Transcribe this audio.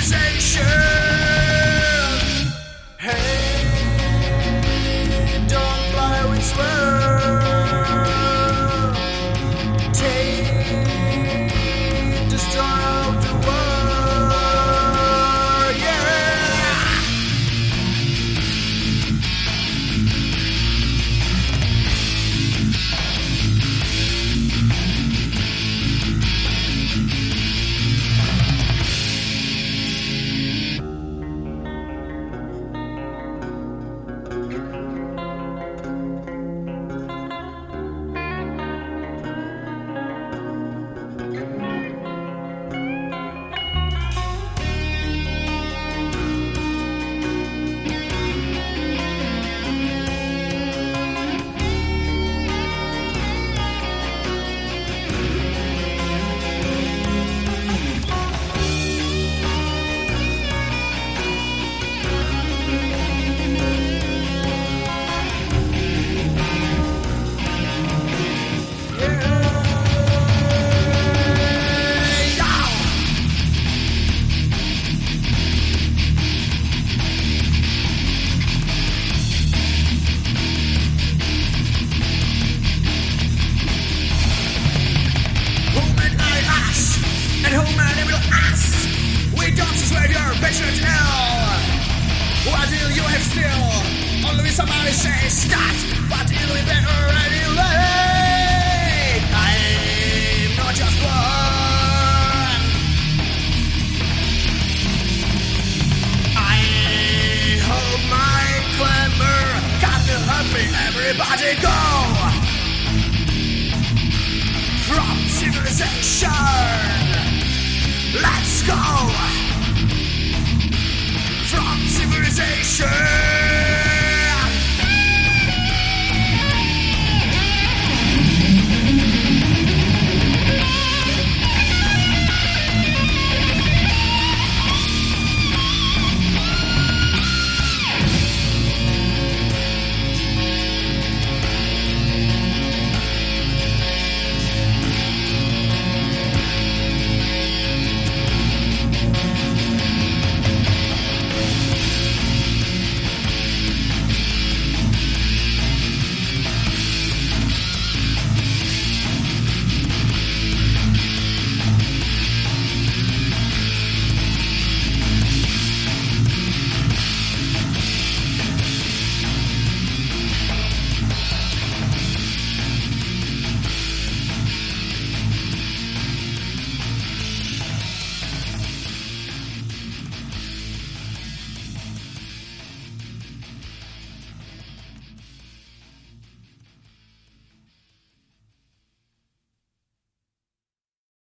civilization. Hey, don't play with swear. Take the star of the world. Yeah. And who man able to ask? We don't swear your patient hell. What do you have still? Only somebody says that, but it'll be better anyway. I'm not just one. I hope my clamor got to help me. Everybody go from civilization.